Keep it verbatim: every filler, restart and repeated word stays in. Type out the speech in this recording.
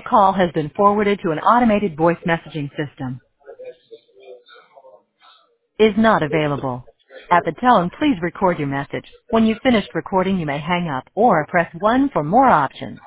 call has been forwarded to an automated voice messaging system. Is not available. At the tone, please record your message. When you've finished recording, you may hang up or press one for more options.